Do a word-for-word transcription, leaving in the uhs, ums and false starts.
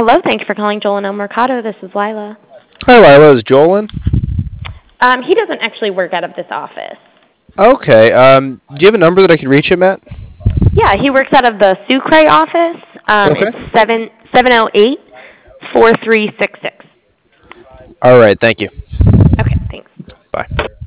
Hello, thank you for calling Joel and El Mercado. This is Lila. Hi, Lila. Is Joel in? Um, he doesn't actually work out of this office. Okay. Um, do you have a number that I can reach him at? Yeah, he works out of the Sucre office. Um, Okay. It's seven seven zero eight four three six six. All right. Thank you. Okay, thanks. Bye.